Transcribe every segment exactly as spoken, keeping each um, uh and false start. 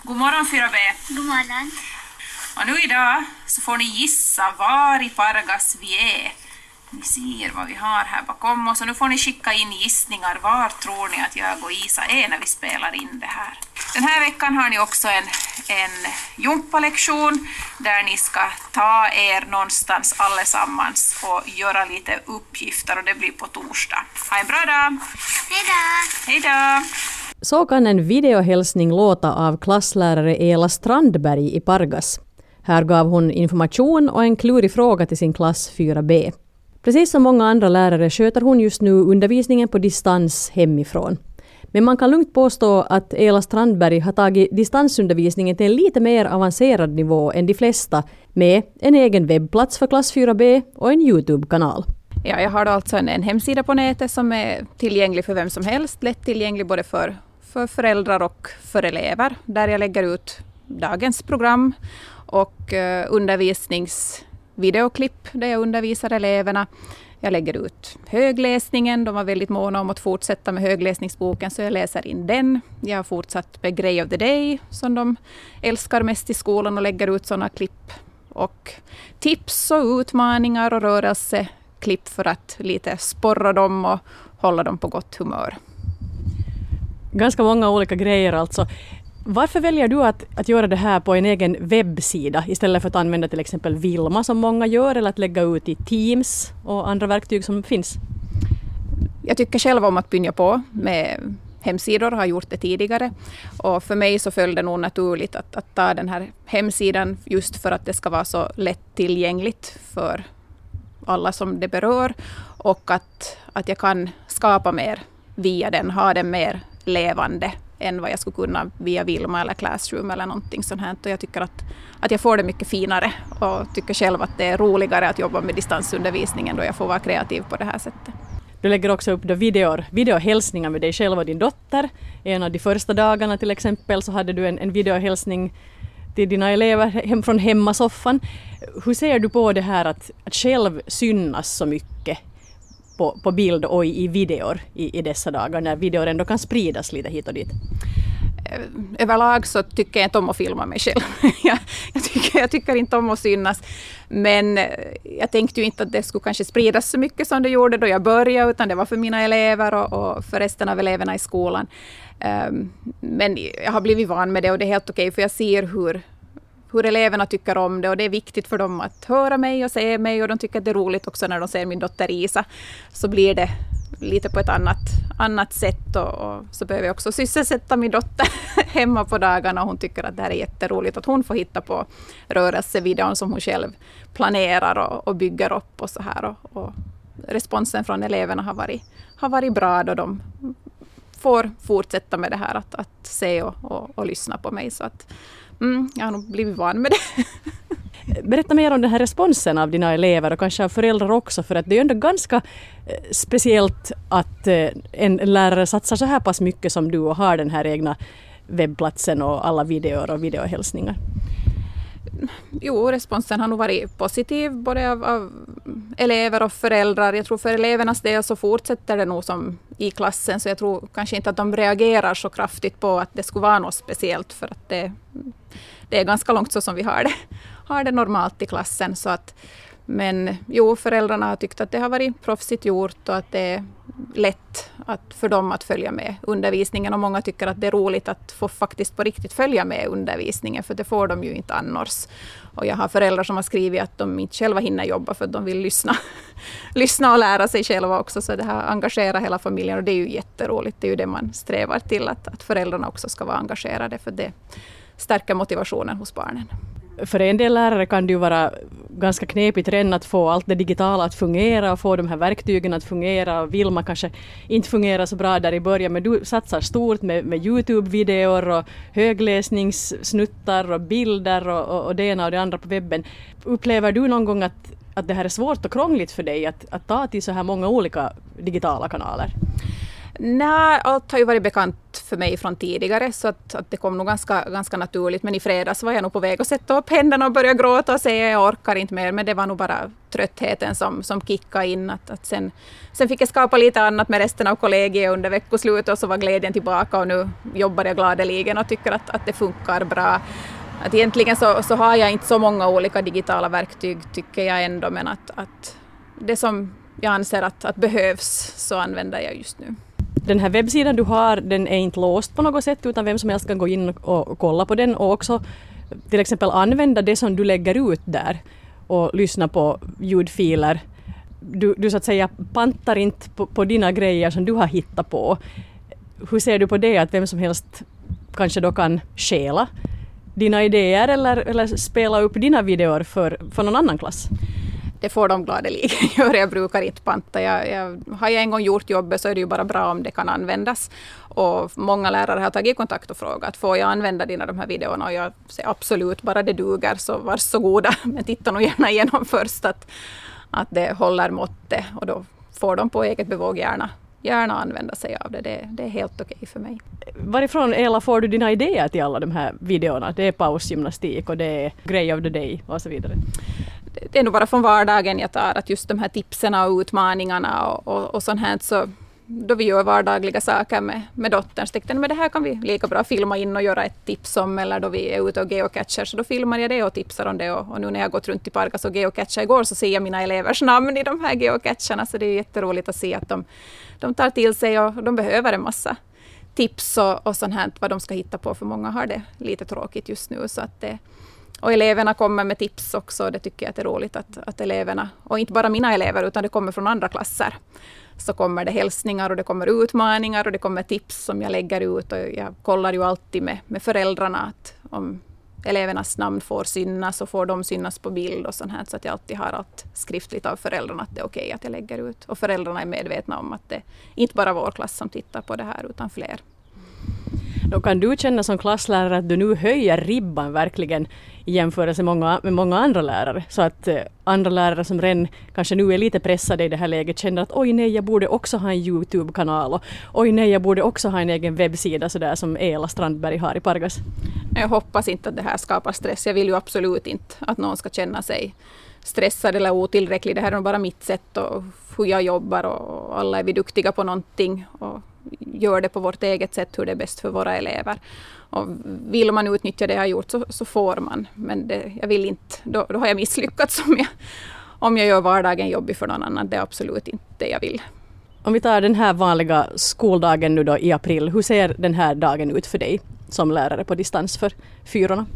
God morgon fyra B. God morgon. Och nu idag så får ni gissa var i Pargas vi är. Ni ser vad vi har här bakom oss och nu får ni skicka in gissningar. Var tror ni att jag och Isa är när vi spelar in det här? Den här veckan har ni också en, en jumpalektion där ni ska ta er någonstans allesammans och göra lite uppgifter och det blir på torsdag. Ha en bra dag! Hej då! Hej då! Så kan en videohälsning låta av klasslärare Ela Strandberg i Pargas. Här gav hon information och en klurig fråga till sin klass fyra B. Precis som många andra lärare sköter hon just nu undervisningen på distans hemifrån. Men man kan lugnt påstå att Ela Strandberg har tagit distansundervisningen till en lite mer avancerad nivå än de flesta med en egen webbplats för klass fyra B och en YouTube-kanal. Ja, jag har alltså en, en hemsida på nätet som är tillgänglig för vem som helst, lätt tillgänglig både för, för föräldrar och för elever, där jag lägger ut dagens program och eh, undervisningsvideoklipp där jag undervisar eleverna. Jag lägger ut högläsningen, de var väldigt måna om att fortsätta med högläsningsboken så jag läser in den. Jag har fortsatt med Grej of the Day som de älskar mest i skolan och lägger ut sådana klipp. Och tips och utmaningar och rörelse. Klipp för att lite sporra dem och hålla dem på gott humör. Ganska många olika grejer alltså. Varför väljer du att, att göra det här på en egen webbsida istället för att använda till exempel Vilma som många gör eller att lägga ut i Teams och andra verktyg som finns? Jag tycker själv om att bynja på med hemsidor, har gjort det tidigare. Och för mig så föll det nog naturligt att, att ta den här hemsidan just för att det ska vara så lättillgängligt för alla som det berör och att, att jag kan skapa mer via den, ha den mer levande än vad jag skulle kunna via Vilma eller Classroom eller någonting sånt här. Och jag tycker att, att jag får det mycket finare och tycker själv att det är roligare att jobba med distansundervisningen då jag får vara kreativ på det här sättet. Du lägger också upp då videor, videohälsningar med dig själv och din dotter. En av de första dagarna till exempel så hade du en, en videohälsning till dina elever hem från hemmasoffan. Hur ser du på det här att, att själv synas så mycket på, på bild och i, i videor i, i dessa dagar när videor ändå kan spridas lite hit och dit? Överlag så tycker jag inte om att filma mig själv. jag, jag, tycker, jag tycker inte om att synas. Men jag tänkte ju inte att det skulle kanske spridas så mycket som det gjorde då jag började, utan det var för mina elever och, och för resten av eleverna i skolan. Um, men jag har blivit van med det och det är helt okej för jag ser hur, hur eleverna tycker om det och det är viktigt för dem att höra mig och se mig och de tycker att det är roligt också när de ser min dotter Isa. Så blir det lite på ett annat, annat sätt och, och så behöver jag också sysselsätta min dotter hemma på dagarna och hon tycker att det här är jätteroligt att hon får hitta på rörelsevideon som hon själv planerar och, och bygger upp och så här och, och responsen från eleverna har varit, har varit bra då de får fortsätta med det här att, att se och, och, och lyssna på mig så att mm, jag har nog blivit van med det. Berätta mer om den här responsen av dina elever och kanske av föräldrar också, för att det är ändå ganska speciellt att en lärare satsar så här pass mycket som du och har den här egna webbplatsen och alla videor och videohälsningar. Jo, responsen har nog varit positiv både av, av elever och föräldrar. Jag tror för elevernas del så fortsätter det nog som i klassen så jag tror kanske inte att de reagerar så kraftigt på att det skulle vara något speciellt för att det, det är ganska långt så som vi har det, har det normalt i klassen. Så att, men jo, föräldrarna har tyckt att det har varit proffsigt gjort och att det är lätt att, för dem att följa med undervisningen och många tycker att det är roligt att få faktiskt på riktigt följa med undervisningen för det får de ju inte annars. Och jag har föräldrar som har skrivit att de inte själva hinner jobba för att de vill lyssna, lyssna och lära sig själva också så det här engagerar hela familjen och det är ju jätteroligt. Det är ju det man strävar till att, att föräldrarna också ska vara engagerade för det stärker motivationen hos barnen. För en del lärare kan det ju vara ganska knepigt redan att få allt det digitala att fungera och få de här verktygen att fungera. Vilma kanske inte fungerar så bra där i början, men du satsar stort med, med YouTube-videor och högläsningssnuttar och bilder och, och, och det ena och det andra på webben. Upplever du någon gång att, att det här är svårt och krångligt för dig att, att ta till så här många olika digitala kanaler? Nej, allt har ju varit bekant för mig från tidigare så att, att det kom nog ganska, ganska naturligt. Men i fredags var jag nog på väg att sätta upp händerna och börja gråta och säga jag orkar inte mer. Men det var nog bara tröttheten som, som kickade in. Att, att sen, sen fick jag skapa lite annat med resten av kollegiet under veckoslutet och så var glädjen tillbaka och nu jobbar jag gladeligen och tycker att, att det funkar bra. Att egentligen så, så har jag inte så många olika digitala verktyg tycker jag ändå, men att, att det som jag anser att, att behövs så använder jag just nu. Den här webbsidan du har, den är inte låst på något sätt utan vem som helst kan gå in och, och kolla på den och också till exempel använda det som du lägger ut där och lyssna på ljudfiler. Du, du så att säga pantar inte på, på dina grejer som du har hittat på. Hur ser du på det att vem som helst kanske då kan stjäla dina idéer eller, eller spela upp dina videor för, för någon annan klass? Det får de gladeligen göra. Jag brukar inte panta. Jag, jag, har jag en gång gjort jobbet så är det ju bara bra om det kan användas. Och många lärare har tagit kontakt och frågat, får jag använda dina de här videorna? Och jag säger absolut, bara det duger så varsågoda. Men titta nog gärna igenom först att, att det håller måttet. Och då får de på eget bevåg gärna, gärna använda sig av det. Det, det är helt okej för mig. Varifrån, Ela, får du dina idéer till alla de här videorna? Det är pausgymnastik och det är grej of the day och så vidare. Det är nog bara från vardagen jag tar att just de här tipsen och utmaningarna och, och, och sånt här så då vi gör vardagliga saker med, med dottern så tänkte jag, men det här kan vi lika bra filma in och göra ett tips om eller då vi är ute och geocachar så då filmar jag det och tipsar om det och, och nu när jag gått runt i Pargas och geocachar igår så ser jag mina elevers namn i de här geocacherna så det är jätteroligt att se att de, de tar till sig och de behöver en massa tips och, och sånt här vad de ska hitta på för många har det lite tråkigt just nu så att det och eleverna kommer med tips också. Det tycker jag att det är roligt att, att eleverna, och inte bara mina elever utan det kommer från andra klasser. Så kommer det hälsningar och det kommer utmaningar och det kommer tips som jag lägger ut. Och jag kollar ju alltid med, med föräldrarna att om elevernas namn får synas så får de synas på bild och sånt här. Så att jag alltid har allt skriftligt av föräldrarna att det är okej att jag lägger ut. Och föräldrarna är medvetna om att det inte bara vår klass som tittar på det här utan fler. Då kan du känna som klasslärare att du nu höjer ribban verkligen i jämförelse med många, med många andra lärare. Så att eh, andra lärare som redan kanske nu är lite pressade i det här läget känner att oj nej, jag borde också ha en YouTube-kanal och oj nej, jag borde också ha en egen webbsida sådär som Ela Strandberg har i Pargas. Jag hoppas inte att det här skapar stress. Jag vill ju absolut inte att någon ska känna sig stressad eller otillräcklig. Det här är bara mitt sätt och hur jag jobbar och alla är vi duktiga på någonting och gör det på vårt eget sätt hur det är bäst för våra elever. Och vill man utnyttja det jag har gjort så, så får man. Men det, jag vill inte, då, då har jag misslyckats om jag, om jag gör vardagen jobbig för någon annan. Det är absolut inte det jag vill. Om vi tar den här vanliga skoldagen nu då i april, hur ser den här dagen ut för dig som lärare på distans för fyrorna?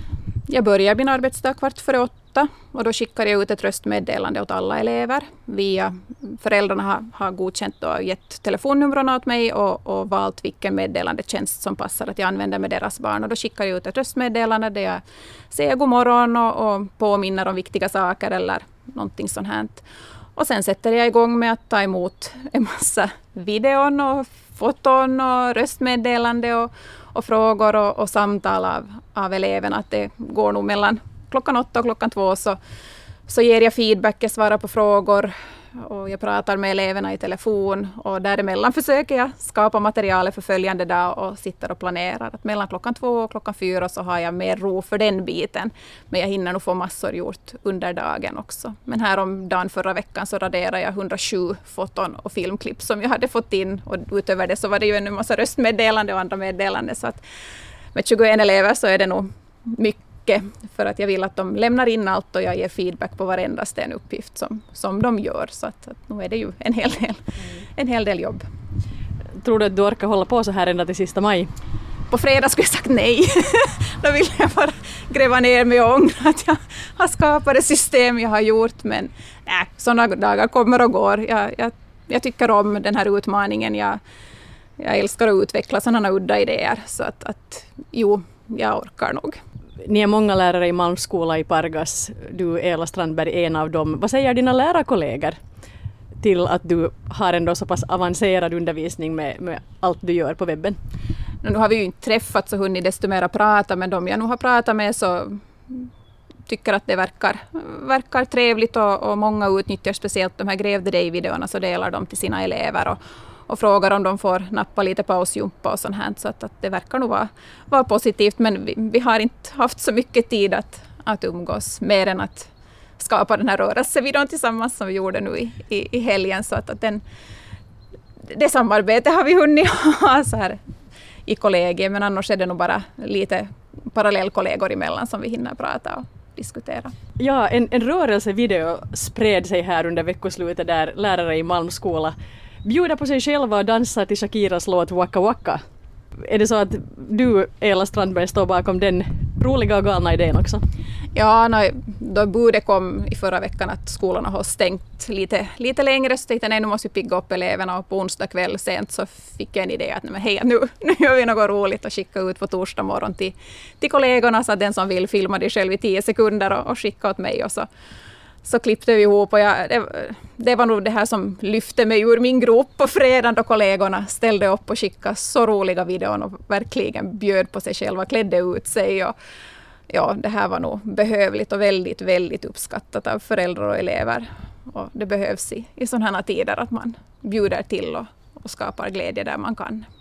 Jag börjar min arbetsdag kvart före åtta och då skickar jag ut ett röstmeddelande åt alla elever. Via föräldrarna har, har godkänt och gett telefonnumren åt mig och, och valt vilken meddelandetjänst som passar att jag använder med deras barn. Och då skickar jag ut ett röstmeddelande där jag säger god morgon och, och påminner om viktiga saker eller någonting sånt här. Och sen sätter jag igång med att ta emot en massa videon och foton och röstmeddelande och och frågor och, och samtal av, av eleverna. Att det går nog mellan klockan åtta och klockan två så, så ger jag feedback, jag svarar på frågor och jag pratar med eleverna i telefon och däremellan försöker jag skapa materialet för följande dag och sitter och planerar. Att mellan klockan två och klockan fyra så har jag mer ro för den biten. Men jag hinner nog få massor gjort under dagen också. Men här om dagen förra veckan så raderade jag hundrasju foton och filmklipp som jag hade fått in. Och utöver det så var det ju en massa röstmeddelande och andra meddelande. Så att med tjugoen elever så är det nog mycket. För att jag vill att de lämnar in allt och jag ger feedback på varenda en uppgift som, som de gör. Så att, att nu är det ju en hel del, en hel del jobb. Tror du att du orkar hålla på så här ända till sista maj? På fredag skulle jag sagt nej. Då vill jag bara gräva ner mig och ångra att jag har skapat det system jag har gjort. Men nej, sådana dagar kommer och går. Jag, jag, jag tycker om den här utmaningen. Jag, jag älskar att utveckla sådana udda idéer. Så att, att jo, jag orkar nog. Ni är många lärare i Malmskola i Pargas. Du, Ela Strandberg, är en av dem. Vad säger dina lärarkollegor till att du har ändå så pass avancerad undervisning med, med allt du gör på webben? Nu har vi ju inte träffats och hunnit desto mer prata, men de jag nu har pratat med så tycker att det verkar, verkar trevligt och, och många utnyttjar speciellt de här Gräv the Day-videorna så delar de till sina elever och och frågar om de får nappa lite pausjumpa och sånt här. Så att, att det verkar nog vara, vara positivt, men vi, vi har inte haft så mycket tid att, att umgås mer än att skapa den här rörelsevideon tillsammans som vi gjorde nu i, i, i helgen. Så att, att den, det samarbetet har vi hunnit ha så här i kollegiet, men annars är det nog bara lite parallellkollegor emellan som vi hinner prata och diskutera. Ja, en, en rörelsevideo spred sig här under veckoslutet där lärare i Malmskola bjuder på sig själva och dansar till Shakiras låt Waka Waka. Är det så att du, Ela Strandberg, står bakom den roliga och galna idén också? Ja, nej, då budet kom i förra veckan att skolorna har stängt lite, lite längre, så tänkte jag, nu måste vi pigga upp eleverna, och på onsdag kväll sent så fick jag en idé att nej, hej, nu, nu gör vi något roligt och skicka ut på torsdag morgon till, till kollegorna, så att den som vill filma det själv i tio sekunder och, och skicka åt mig, och så Så klippte vi ihop, och jag, det, det var nog det här som lyfte mig ur min grop på fredag, då kollegorna ställde upp och skickade så roliga videon och verkligen bjöd på sig själva, klädde ut sig. Och, ja, det här var nog behövligt och väldigt, väldigt uppskattat av föräldrar och elever. Och det behövs i, i sådana här tider att man bjuder till och, och skapar glädje där man kan.